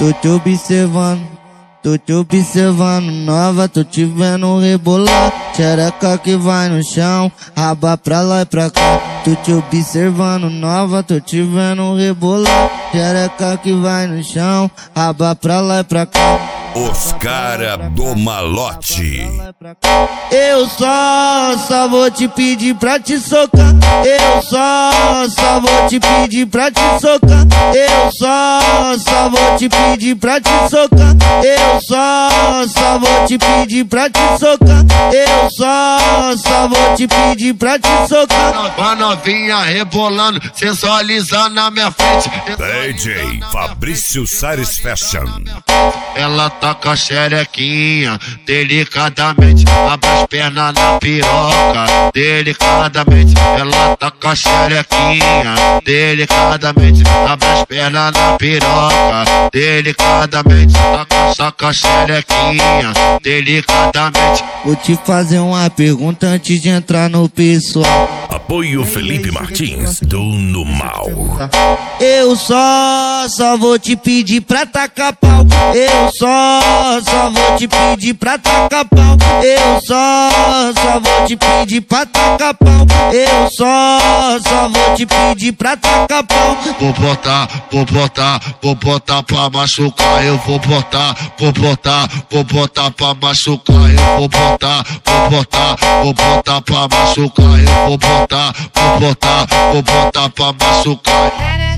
Tô te observando nova, tô te vendo rebolar. Xereca que vai no chão, raba pra lá e pra cá. Tô te observando nova, tô te vendo rebolar. Xereca que vai no chão, raba pra lá e pra cá. Os cara do malote. Eu só vou te pedir pra te socar. Eu só vou te pedir pra te socar. Eu só vou te pedir pra te socar. Eu só vou te pedir pra te socar. Eu só vou te pedir pra te socar. A novinha rebolando, sensualizando na minha frente. DJ Fabrício Sares Fashion. Ela tá com a xerequinha, delicadamente, abre as pernas na piroca, delicadamente. Ela tá com a xerequinha, delicadamente, abre as pernas na piroca, delicadamente. Tá com a xerequinha, delicadamente. Vou te fazer uma pergunta antes de entrar no pessoal. Apoio Felipe Martins do No Mal. Eu só vou te pedir pra tacar pau. Eu só vou te pedir pra tacar pau. Eu só vou te pedir pra tacar pau. Eu só vou te pedir pra tacar pau. Vou botar pra machucar. Eu vou botar pra machucar. Eu vou botar pra machucar. Eu vou botar pra machucar.